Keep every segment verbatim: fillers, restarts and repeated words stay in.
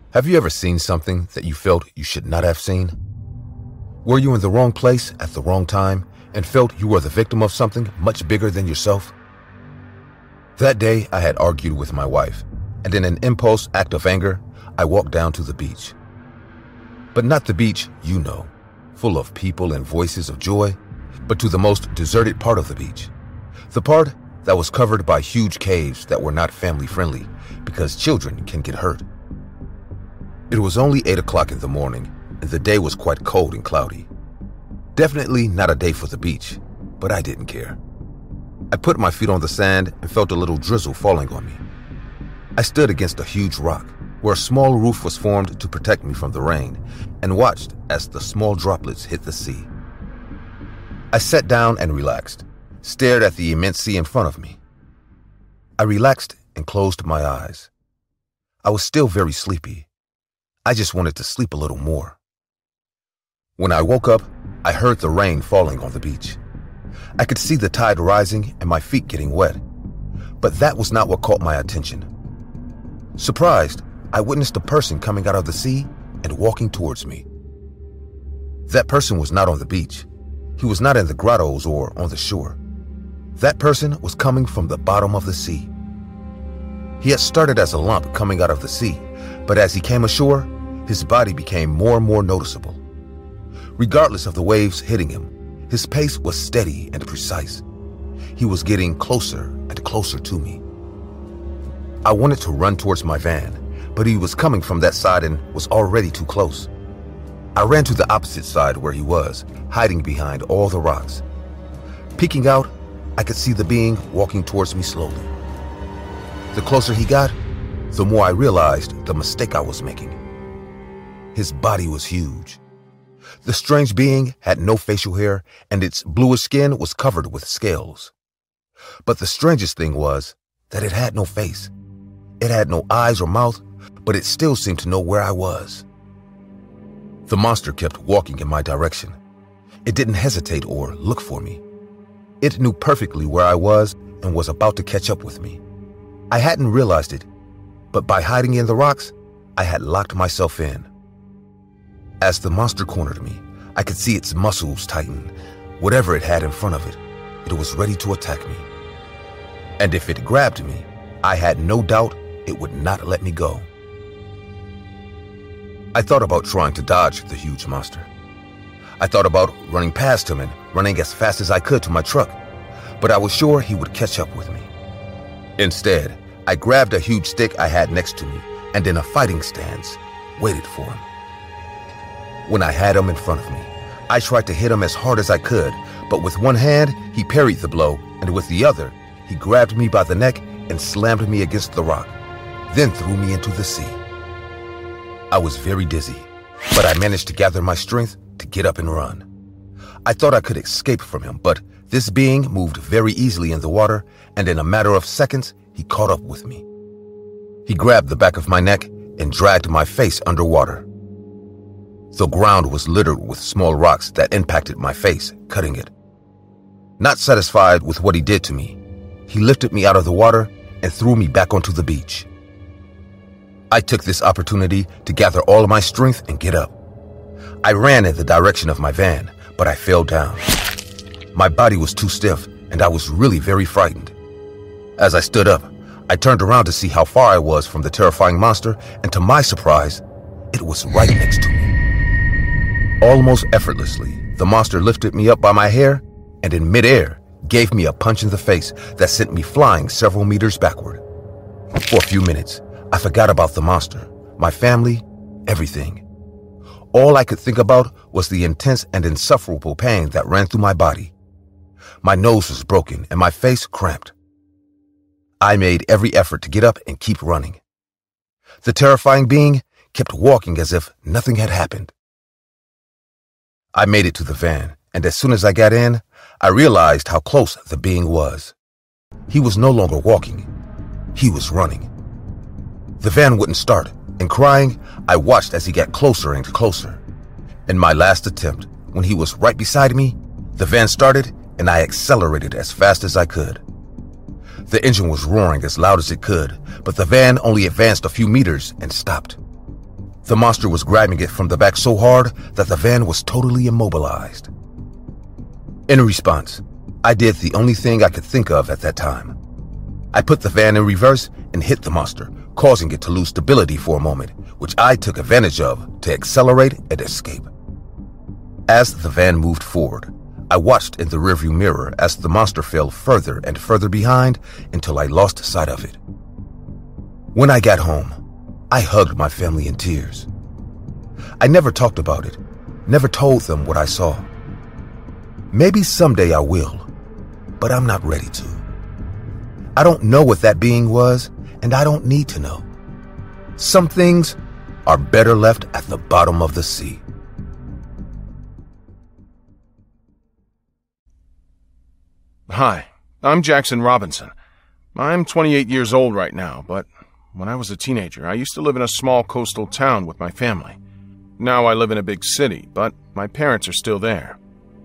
Have you ever seen something that you felt you should not have seen? Were you in the wrong place at the wrong time and felt you were the victim of something much bigger than yourself? That day, I had argued with my wife, and in an impulse act of anger, I walked down to the beach. But not the beach you know, full of people and voices of joy, but to the most deserted part of the beach, the part that was covered by huge caves that were not family-friendly because children can get hurt. It was only eight o'clock in the morning, and the day was quite cold and cloudy. Definitely not a day for the beach, but I didn't care. I put my feet on the sand and felt a little drizzle falling on me. I stood against a huge rock where a small roof was formed to protect me from the rain and watched as the small droplets hit the sea. I sat down and relaxed, stared at the immense sea in front of me. I relaxed and closed my eyes. I was still very sleepy. I just wanted to sleep a little more. When I woke up, I heard the rain falling on the beach. I could see the tide rising and my feet getting wet. But that was not what caught my attention. Surprised, I witnessed a person coming out of the sea and walking towards me. That person was not on the beach. He was not in the grottos or on the shore. That person was coming from the bottom of the sea. He had started as a lump coming out of the sea, but as he came ashore, his body became more and more noticeable. Regardless of the waves hitting him, his pace was steady and precise. He was getting closer and closer to me. I wanted to run towards my van, but he was coming from that side and was already too close. I ran to the opposite side where he was, hiding behind all the rocks. Peeking out, I could see the being walking towards me slowly. The closer he got, the more I realized the mistake I was making. His body was huge. The strange being had no facial hair, and its bluish skin was covered with scales. But the strangest thing was that it had no face. It had no eyes or mouth, but it still seemed to know where I was. The monster kept walking in my direction. It didn't hesitate or look for me. It knew perfectly where I was and was about to catch up with me. I hadn't realized it, but by hiding in the rocks, I had locked myself in. As the monster cornered me, I could see its muscles tighten. Whatever it had in front of it, it was ready to attack me. And if it grabbed me, I had no doubt it would not let me go. I thought about trying to dodge the huge monster. I thought about running past him and running as fast as I could to my truck, but I was sure he would catch up with me. Instead, I grabbed a huge stick I had next to me and in a fighting stance, waited for him. When I had him in front of me, I tried to hit him as hard as I could, but with one hand, he parried the blow, and with the other, he grabbed me by the neck and slammed me against the rock, then threw me into the sea. I was very dizzy, but I managed to gather my strength to get up and run. I thought I could escape from him, but this being moved very easily in the water, and in a matter of seconds, he caught up with me. He grabbed the back of my neck and dragged my face underwater. The ground was littered with small rocks that impacted my face, cutting it. Not satisfied with what he did to me, he lifted me out of the water and threw me back onto the beach. I took this opportunity to gather all of my strength and get up. I ran in the direction of my van, but I fell down. My body was too stiff, and I was really very frightened. As I stood up, I turned around to see how far I was from the terrifying monster, and to my surprise, it was right next to me. Almost effortlessly, the monster lifted me up by my hair and in midair gave me a punch in the face that sent me flying several meters backward. For a few minutes, I forgot about the monster, my family, everything. All I could think about was the intense and insufferable pain that ran through my body. My nose was broken and my face cramped. I made every effort to get up and keep running. The terrifying being kept walking as if nothing had happened. I made it to the van, and as soon as I got in, I realized how close the being was. He was no longer walking. He was running. The van wouldn't start, and crying, I watched as he got closer and closer. In my last attempt, when he was right beside me, the van started, and I accelerated as fast as I could. The engine was roaring as loud as it could, but the van only advanced a few meters and stopped. The monster was grabbing it from the back so hard that the van was totally immobilized. In response, I did the only thing I could think of at that time. I put the van in reverse and hit the monster, causing it to lose stability for a moment, which I took advantage of to accelerate and escape. As the van moved forward, I watched in the rearview mirror as the monster fell further and further behind until I lost sight of it. When I got home, I hugged my family in tears. I never talked about it, never told them what I saw. Maybe someday I will, but I'm not ready to. I don't know what that being was, and I don't need to know. Some things are better left at the bottom of the sea. Hi, I'm Jackson Robinson. I'm twenty-eight years old right now, but when I was a teenager, I used to live in a small coastal town with my family. Now I live in a big city, but my parents are still there.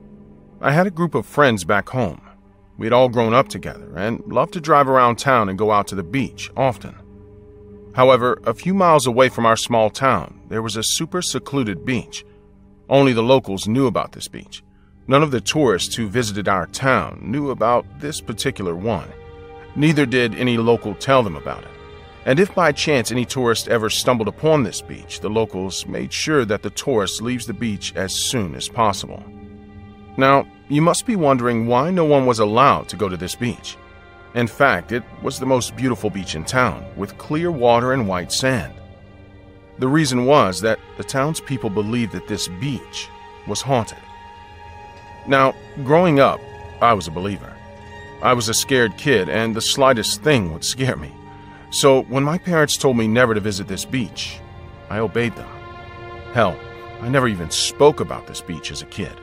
I had a group of friends back home. We'd all grown up together and loved to drive around town and go out to the beach often. However, a few miles away from our small town, there was a super secluded beach. Only the locals knew about this beach. None of the tourists who visited our town knew about this particular one. Neither did any local tell them about it. And if by chance any tourist ever stumbled upon this beach, the locals made sure that the tourist leaves the beach as soon as possible. Now, you must be wondering why no one was allowed to go to this beach. In fact, it was the most beautiful beach in town, with clear water and white sand. The reason was that the townspeople believed that this beach was haunted. Now, growing up, I was a believer. I was a scared kid, and the slightest thing would scare me. So when my parents told me never to visit this beach, I obeyed them. Hell, I never even spoke about this beach as a kid.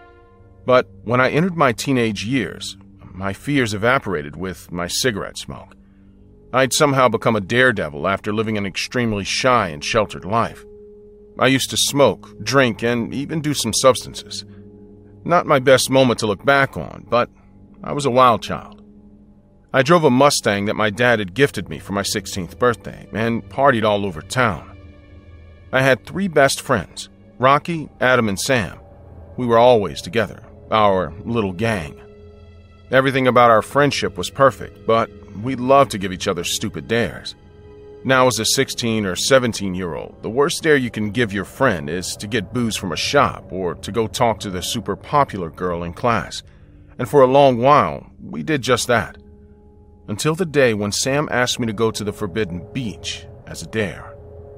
But when I entered my teenage years, my fears evaporated with my cigarette smoke. I'd somehow become a daredevil after living an extremely shy and sheltered life. I used to smoke, drink, and even do some substances. Not my best moment to look back on, but I was a wild child. I drove a Mustang that my dad had gifted me for my sixteenth birthday and partied all over town. I had three best friends, Rocky, Adam, and Sam. We were always together, our little gang. Everything about our friendship was perfect, but we loved to give each other stupid dares. Now, as a sixteen or seventeen-year-old, the worst dare you can give your friend is to get booze from a shop or to go talk to the super popular girl in class. And for a long while, we did just that. Until the day when Sam asked me to go to the Forbidden Beach as a dare.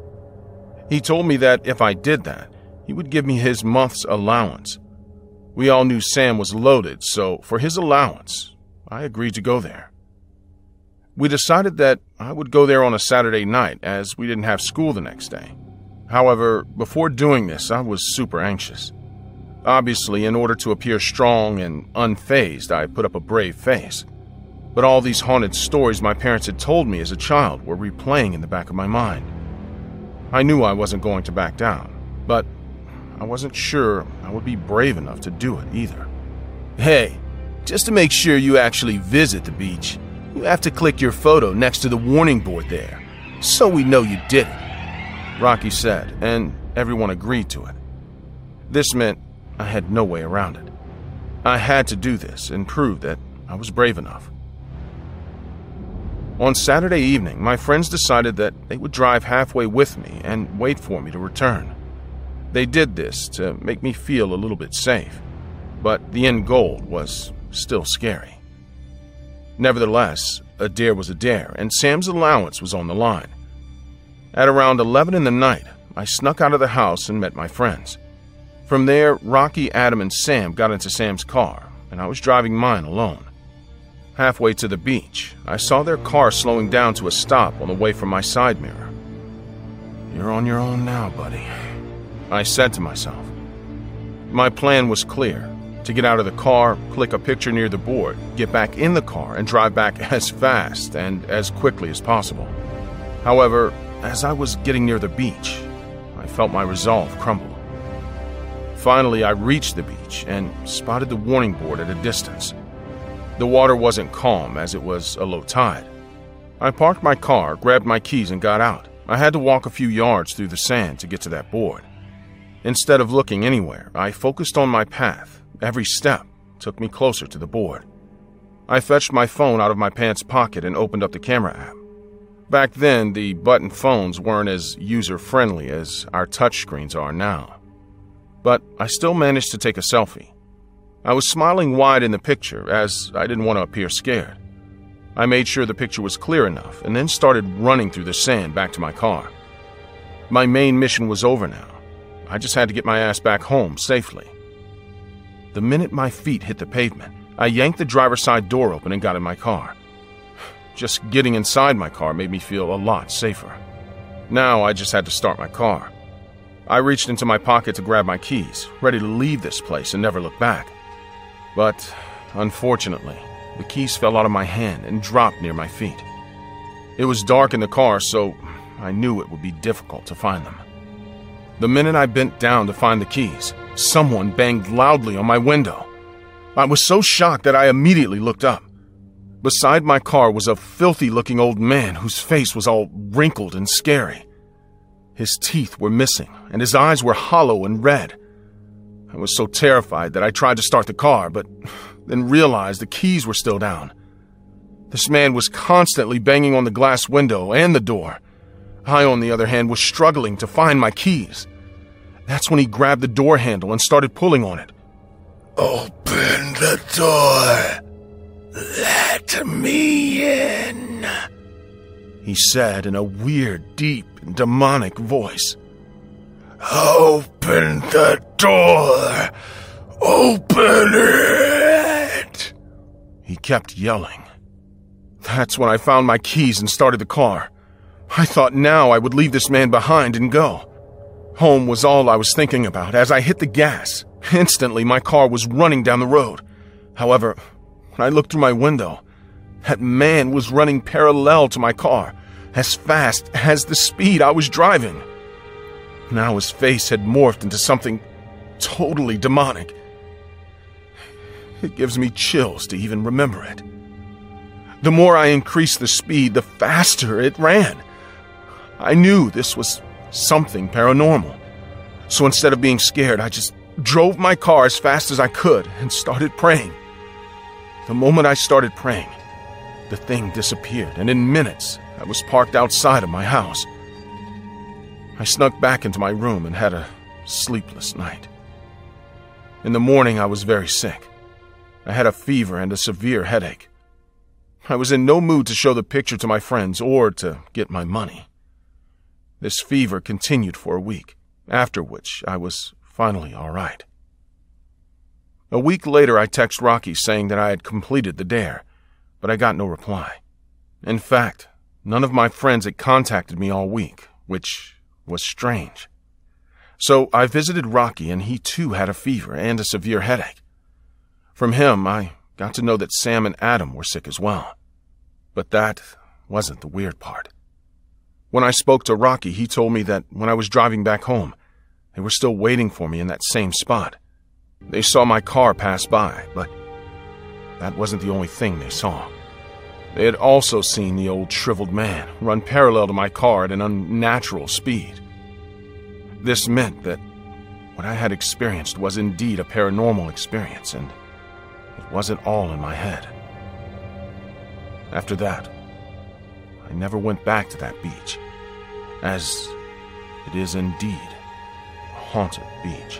He told me that if I did that, he would give me his month's allowance. We all knew Sam was loaded, so for his allowance, I agreed to go there. We decided that I would go there on a Saturday night as we didn't have school the next day. However, before doing this, I was super anxious. Obviously, in order to appear strong and unfazed, I put up a brave face. But all these haunted stories my parents had told me as a child were replaying in the back of my mind. I knew I wasn't going to back down, but I wasn't sure I would be brave enough to do it either. Hey, just to make sure you actually visit the beach, you have to click your photo next to the warning board there, so we know you did it, Rocky said, and everyone agreed to it. This meant I had no way around it. I had to do this and prove that I was brave enough. On Saturday evening, my friends decided that they would drive halfway with me and wait for me to return. They did this to make me feel a little bit safe, but the end goal was still scary. Nevertheless, a dare was a dare, and Sam's allowance was on the line. At around eleven in the night, I snuck out of the house and met my friends. From there, Rocky, Adam, and Sam got into Sam's car, and I was driving mine alone. Halfway to the beach, I saw their car slowing down to a stop on the way from my side mirror. "You're on your own now, buddy," I said to myself. My plan was clear: to get out of the car, click a picture near the board, get back in the car, and drive back as fast and as quickly as possible. However, as I was getting near the beach, I felt my resolve crumble. Finally, I reached the beach and spotted the warning board at a distance. The water wasn't calm as it was a low tide. I parked my car, grabbed my keys, and got out, I had to walk a few yards through the sand to get to that board. Instead of looking anywhere, I focused on my path. Every step took me closer to the board. I fetched my phone out of my pants pocket and opened up the camera app. Back then, the button phones weren't as user-friendly as our touchscreens are now. But I still managed to take a selfie. I was smiling wide in the picture, as I didn't want to appear scared. I made sure the picture was clear enough, and then started running through the sand back to my car. My main mission was over now. I just had to get my ass back home safely. The minute my feet hit the pavement, I yanked the driver's side door open and got in my car. Just getting inside my car made me feel a lot safer. Now I just had to start my car. I reached into my pocket to grab my keys, ready to leave this place and never look back. But, unfortunately, the keys fell out of my hand and dropped near my feet. It was dark in the car, so I knew it would be difficult to find them. The minute I bent down to find the keys, someone banged loudly on my window. I was so shocked that I immediately looked up. Beside my car was a filthy-looking old man whose face was all wrinkled and scary. His teeth were missing, and his eyes were hollow and red. I was so terrified that I tried to start the car, but then realized the keys were still down. This man was constantly banging on the glass window and the door. I, on the other hand, was struggling to find my keys. That's when he grabbed the door handle and started pulling on it. "Open the door. Let me in," he said in a weird, deep, and demonic voice. "Open the door. Open it," he kept yelling. That's when I found my keys and started the car. I thought now I would leave this man behind and go. Home was all I was thinking about as I hit the gas. Instantly, my car was running down the road. However, when I looked through my window, that man was running parallel to my car, as fast as the speed I was driving. Now his face had morphed into something totally demonic. It gives me chills to even remember it. The more I increased the speed, the faster it ran. I knew this was something paranormal. So instead of being scared, I just drove my car as fast as I could and started praying. The moment I started praying, the thing disappeared, and in minutes, I was parked outside of my house. I snuck back into my room and had a sleepless night. In the morning, I was very sick. I had a fever and a severe headache. I was in no mood to show the picture to my friends or to get my money. This fever continued for a week, after which I was finally all right. A week later, I texted Rocky saying that I had completed the dare, but I got no reply. In fact, none of my friends had contacted me all week, which was strange. So I visited Rocky, and he too had a fever and a severe headache. From him, I got to know that Sam and Adam were sick as well. But that wasn't the weird part. When I spoke to Rocky, he told me that when I was driving back home, they were still waiting for me in that same spot. They saw my car pass by, but that wasn't the only thing they saw. They had also seen the old shriveled man run parallel to my car at an unnatural speed. This meant that what I had experienced was indeed a paranormal experience, and it wasn't all in my head. After that, I never went back to that beach, as it is indeed a haunted beach.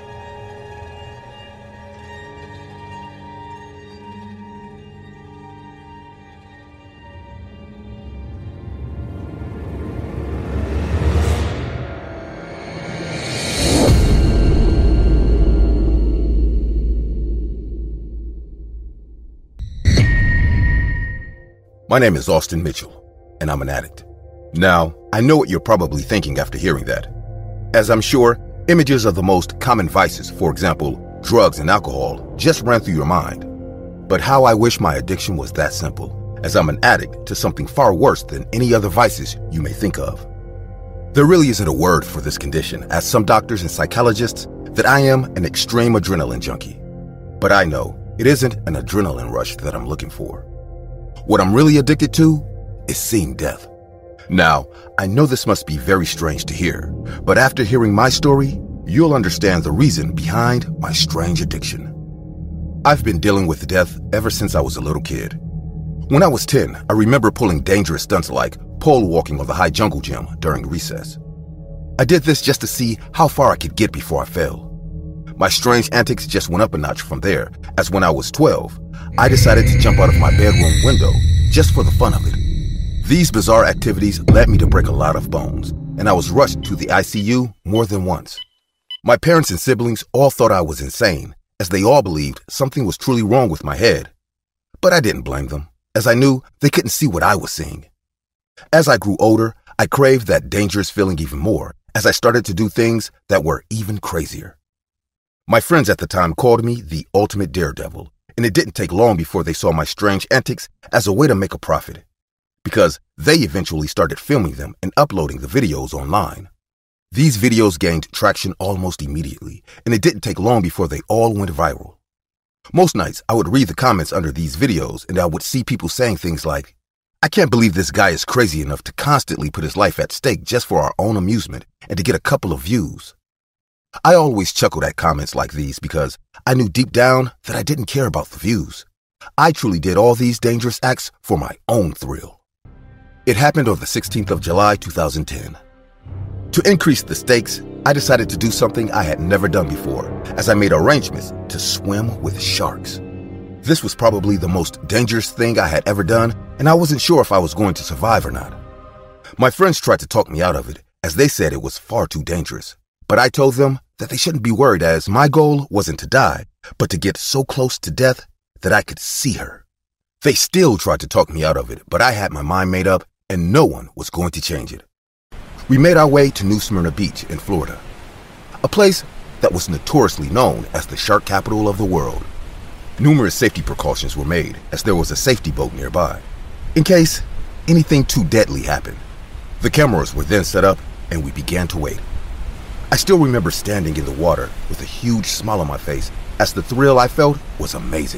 My name is Austin Mitchell, and I'm an addict. Now, I know what you're probably thinking after hearing that. As I'm sure, images of the most common vices, for example, drugs and alcohol, just ran through your mind. But how I wish my addiction was that simple, as I'm an addict to something far worse than any other vices you may think of. There really isn't a word for this condition, as some doctors and psychologists, that I am an extreme adrenaline junkie. But I know it isn't an adrenaline rush that I'm looking for. What I'm really addicted to is seeing death. Now, I know this must be very strange to hear, but after hearing my story, you'll understand the reason behind my strange addiction. I've been dealing with death ever since I was a little kid. When I was ten, I remember pulling dangerous stunts like pole walking on the high jungle gym during recess. I did this just to see how far I could get before I fell. My strange antics just went up a notch from there, as when I was twelve, I decided to jump out of my bedroom window just for the fun of it. These bizarre activities led me to break a lot of bones, and I was rushed to the I C U more than once. My parents and siblings all thought I was insane, as they all believed something was truly wrong with my head. But I didn't blame them, as I knew they couldn't see what I was seeing. As I grew older, I craved that dangerous feeling even more, as I started to do things that were even crazier. My friends at the time called me the ultimate daredevil, and it didn't take long before they saw my strange antics as a way to make a profit, because they eventually started filming them and uploading the videos online. These videos gained traction almost immediately, and it didn't take long before they all went viral. Most nights, I would read the comments under these videos, and I would see people saying things like, "I can't believe this guy is crazy enough to constantly put his life at stake just for our own amusement and to get a couple of views." I always chuckled at comments like these because I knew deep down that I didn't care about the views. I truly did all these dangerous acts for my own thrill. It happened on the sixteenth of July, two thousand ten. To increase the stakes, I decided to do something I had never done before, as I made arrangements to swim with sharks. This was probably the most dangerous thing I had ever done, and I wasn't sure if I was going to survive or not. My friends tried to talk me out of it, as they said it was far too dangerous. But I told them that they shouldn't be worried, as my goal wasn't to die, but to get so close to death that I could see her. They still tried to talk me out of it, but I had my mind made up, and no one was going to change it. We made our way to New Smyrna Beach in Florida, a place that was notoriously known as the shark capital of the world. Numerous safety precautions were made, as there was a safety boat nearby, in case anything too deadly happened. The cameras were then set up, and we began to wait. I still remember standing in the water with a huge smile on my face, as the thrill I felt was amazing.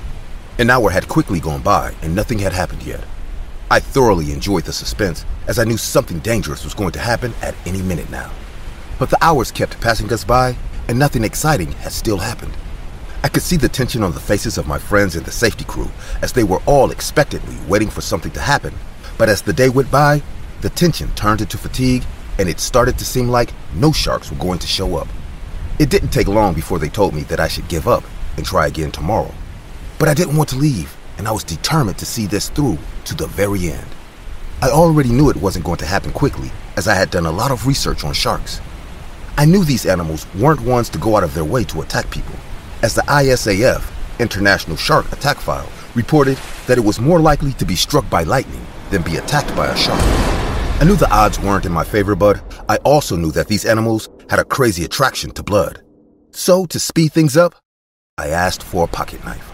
An hour had quickly gone by, and nothing had happened yet. I thoroughly enjoyed the suspense, as I knew something dangerous was going to happen at any minute now. But the hours kept passing us by, and nothing exciting had still happened. I could see the tension on the faces of my friends and the safety crew, as they were all expectantly waiting for something to happen. But as the day went by, the tension turned into fatigue, and it started to seem like no sharks were going to show up. It didn't take long before they told me that I should give up and try again tomorrow. But I didn't want to leave, and I was determined to see this through to the very end. I already knew it wasn't going to happen quickly, as I had done a lot of research on sharks. I knew these animals weren't ones to go out of their way to attack people, as the I S A F, International Shark Attack File, reported that it was more likely to be struck by lightning than be attacked by a shark. I knew the odds weren't in my favor, but I also knew that these animals had a crazy attraction to blood. So, to speed things up, I asked for a pocket knife.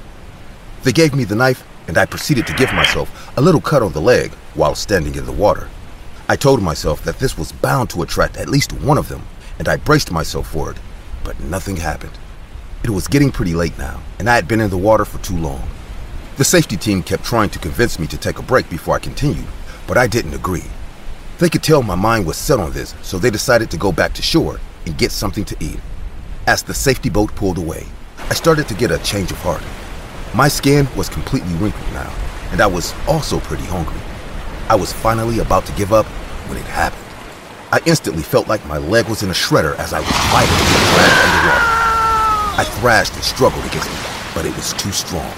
They gave me the knife, and I proceeded to give myself a little cut on the leg while standing in the water. I told myself that this was bound to attract at least one of them, and I braced myself for it, but nothing happened. It was getting pretty late now, and I had been in the water for too long. The safety team kept trying to convince me to take a break before I continued, but I didn't agree. They could tell my mind was set on this, so they decided to go back to shore and get something to eat. As the safety boat pulled away, I started to get a change of heart. My skin was completely wrinkled now, and I was also pretty hungry. I was finally about to give up when it happened. I instantly felt like my leg was in a shredder as I was fighting to get dragged underwater. I thrashed and struggled against it, but it was too strong.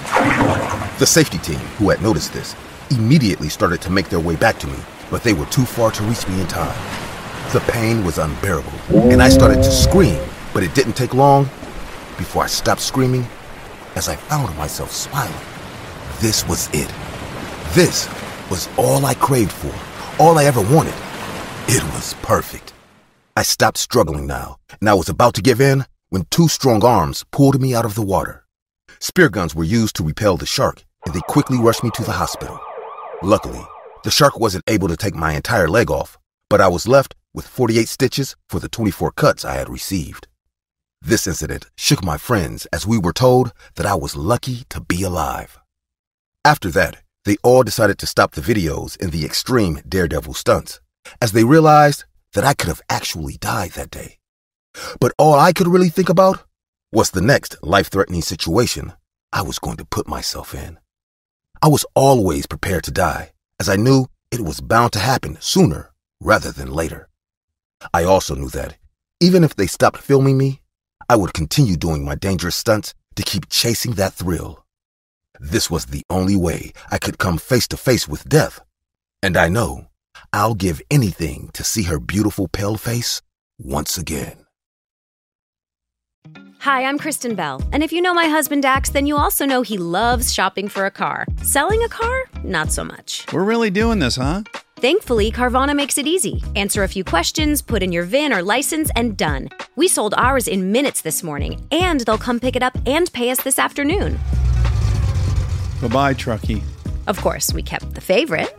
The safety team, who had noticed this, immediately started to make their way back to me, but they were too far to reach me in time. The pain was unbearable, and I started to scream, but it didn't take long before I stopped screaming as I found myself smiling. This was it. This was all I craved for, all I ever wanted. It was perfect. I stopped struggling now, and I was about to give in when two strong arms pulled me out of the water. Spear guns were used to repel the shark, and they quickly rushed me to the hospital. Luckily, the shark wasn't able to take my entire leg off, but I was left with forty-eight stitches for the twenty-four cuts I had received. This incident shook my friends, as we were told that I was lucky to be alive. After that, They all decided to stop the videos and the extreme daredevil stunts, as they realized that I could have actually died that day. But all I could really think about was the next life-threatening situation I was going to put myself in. I was always prepared to die, as I knew it was bound to happen sooner rather than later. I also knew that, even if they stopped filming me, I would continue doing my dangerous stunts to keep chasing that thrill. This was the only way I could come face to face with death, and I know I'll give anything to see her beautiful pale face once again. Hi, I'm Kristen Bell, and if you know my husband Dax, then you also know he loves shopping for a car. Selling a car? Not so much. We're really doing this, huh? Thankfully, Carvana makes it easy. Answer a few questions, put in your V I N or license, and done. We sold ours in minutes this morning, and they'll come pick it up and pay us this afternoon. Bye-bye, Truckee. Of course, we kept the favorite.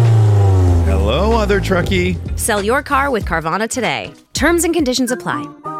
Hello, other Truckee. Sell your car with Carvana today. Terms and conditions apply.